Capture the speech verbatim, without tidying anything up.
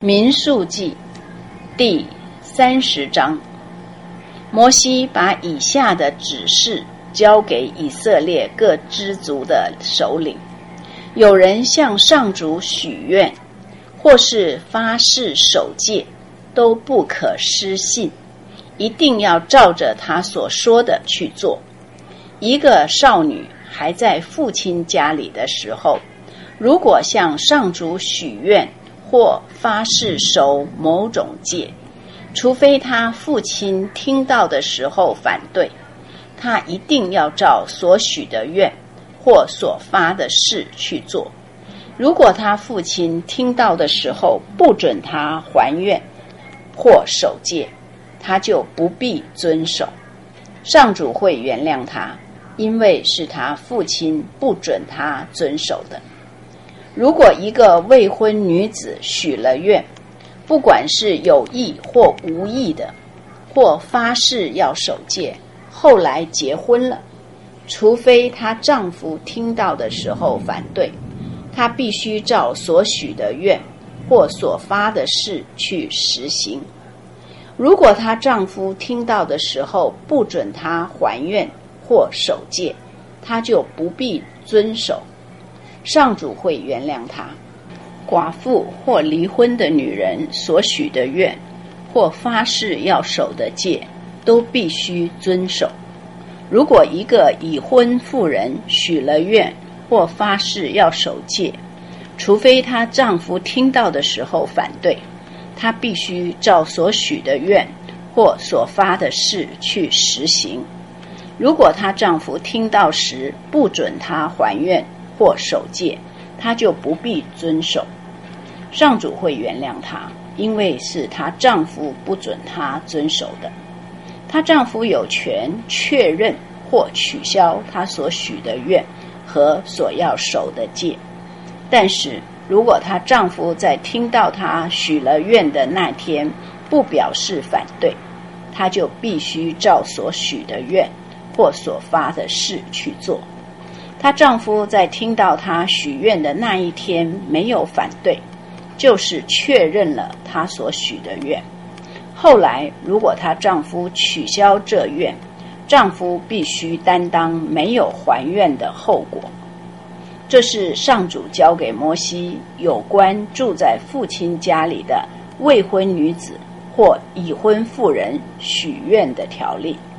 民数记第三十章，摩西把以下的指示交给以色列各支族的首领：有人向上主许愿，或是发誓守戒，都不可失信，一定要照着他所说的去做。一个少女还在父亲家里的时候，如果向上主许愿或发誓守某种戒，除非他父亲听到的时候反对，他一定要照所许的愿或所发的誓去做。如果他父亲听到的时候不准他还愿或守戒，他就不必遵守，上主会原谅他，因为是他父亲不准他遵守的。如果一个未婚女子许了愿，不管是有意或无意的，或发誓要守戒，后来结婚了，除非她丈夫听到的时候反对，她必须照所许的愿或所发的誓去实行。如果她丈夫听到的时候不准她还愿或守戒，她就不必遵守，上主会原谅她。寡妇或离婚的女人所许的愿或发誓要守的戒，都必须遵守。如果一个已婚妇人许了愿或发誓要守戒，除非她丈夫听到的时候反对，她必须照所许的愿或所发的誓去实行。如果她丈夫听到时不准她还愿或守戒，她就不必遵守，上主会原谅她，因为是她丈夫不准她遵守的。她丈夫有权确认或取消她所许的愿和所要守的戒，但是如果她丈夫在听到她许了愿的那天不表示反对，她就必须照所许的愿或所发的誓去做。她丈夫在听到她许愿的那一天没有反对，就是确认了她所许的愿。后来如果她丈夫取消这愿，丈夫必须担当没有还愿的后果。这是上主交给摩西有关住在父亲家里的未婚女子或已婚妇人许愿的条例。